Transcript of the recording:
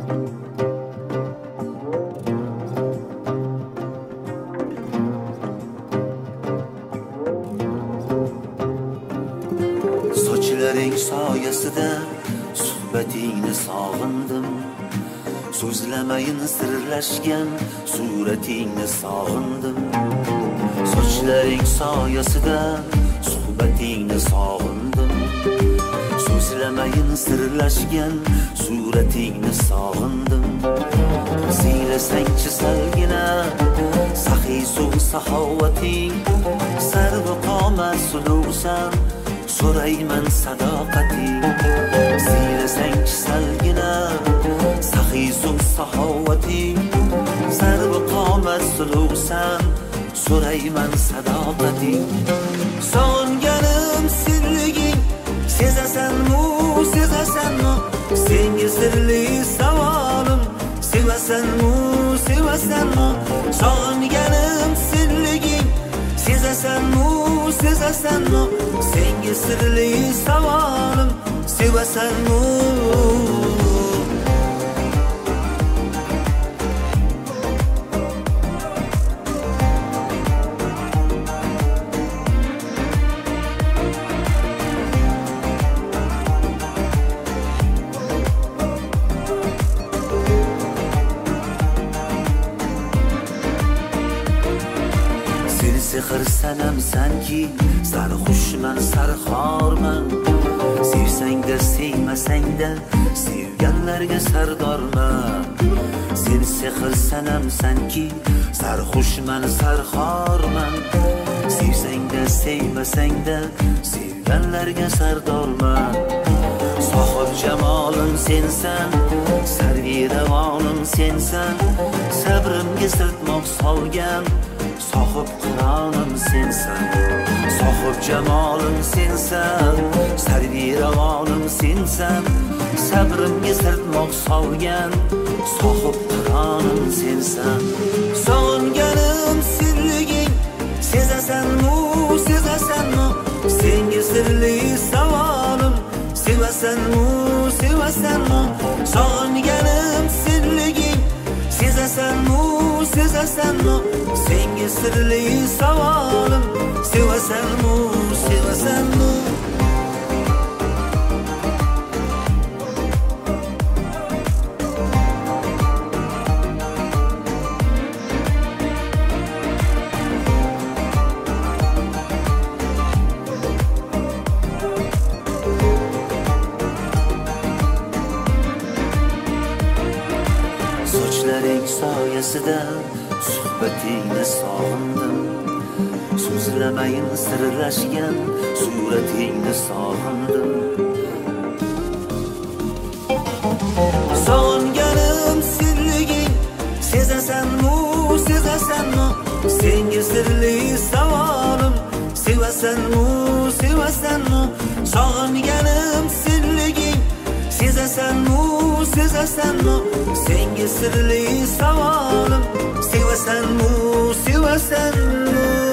Sochlaring soyasida suhbatingni sog'indim. So'zlamayin sirlashgan suratingni sog'indim. Sochlaring soyasida suhbatingni sog'indim. So'zlamayin sirlashgan suratingni sog'indim. Siylasangchi salgina saxiy suv saxovating. Sarvi qomat suluvsan so'rayman sadoqating. Siylasangchi salgina saxiy suv saxovating. Sarvi qomat suluvsan so'rayman sadoqating. Sog'inganim sirliging sezasanmi, sezasanmi? Senga sirli savolim sevasanmi, sevasanmi? Sog'inganim sirliging sezasanmi, sezasanmi? Senga sirli savolim sevasanmi? Sehr sanam sanki sarxushman sarxorman. Sevsang-da sevmasang-da sevganlarga sardorman. Sen sehr sanam sanki sarxushman sarxorman. Sevsang-da sevmasang-da sevganlarga sardorman. Sohib jamolim sensan, sarviravonim sensan. Sabrimga sirtmoq solgan sohib qironim sensan. Sohib jamolim sensan, sarviravonim sensan. Sabrimga sirtmoq solgan sohib qironim sensan. Sog'inganim sirliging sezasanmi, sezasanmi? Senga sirli savolim sevasanmi, sevasanmi? Sog'inganim sirliging sezasanmi, sezasanmi? Senga sirli savolim sevasanmi, sevasanmi? Sochlaring soyasida suhbatingni sog'indim. So'zlamayin sirlashgan suratingni sog'indim. Sog'inganim sirliging sezasanmi, sezasanmi? Senga sirli savolim sevasanmi, sevasanmi? Sog'inganim sirliging sezasanmi, sezasanmi? Senga sirli savolim sevasanmi, sevasanmi?